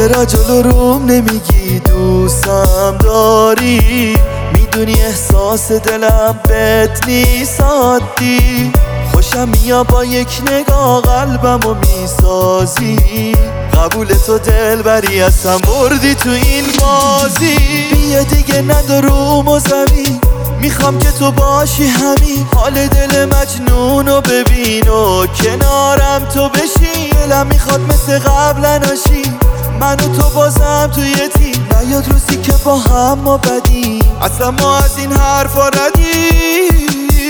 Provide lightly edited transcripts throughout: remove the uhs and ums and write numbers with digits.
چرا جلو روم نمیگی دوستم داری؟ میدونی احساس دلم بهت نیست عادی. خوشم میاد با یک نگاه قلبمو میسازی. قبول تو دلبری هستم بردی تو این بازی. بیا دیگه نداروم و زمین، میخوام که تو باشی همین. حال دل مجنونو ببین و کنارم تو بشی. دلم میخواد مثل قبل نشی، من و تو بازم توی تیم. نیاد روزی که با هم ما بدیم، اصلا ما از این حرفا ردیم.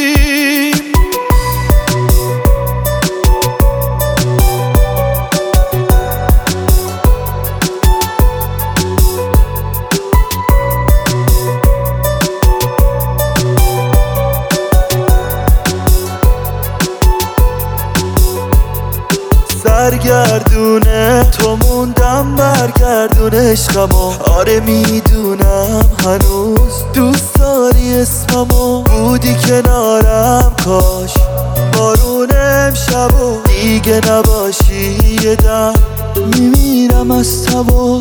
سرگردونه تو موندم برگردون عشقمو. آره میدونم هنوز دوست داری اسممو. بودی کنارم کاش بارون امشبو دیگه نباشی. یه دم میمیرم از تبو.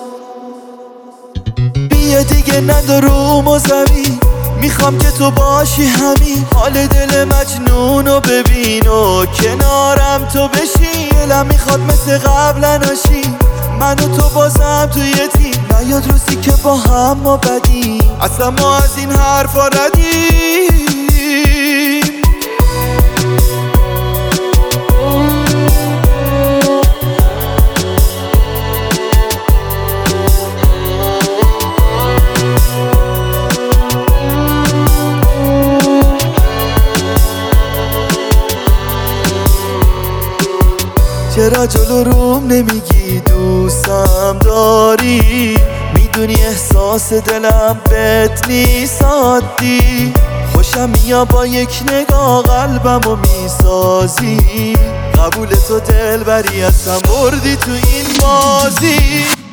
بیا دیگه نداروم و زمین، میخوام که تو باشی همین. حال دل مجنونو ببین و کنارم تو بشی. دلم میخواد مثل قبل نشی، من و تو بازم توی تیم. نیاد روزی که با هم ما بدیم، اصلا ما از این حرفا ردیم. چرا جلو روم نمیگی دوستم داری؟ میدونی احساس دلم بهت نیست عادی. خوشم میاد با یک نگاه قلبمو میسازی. قبول تو دلبری هستم بردی تو این بازی.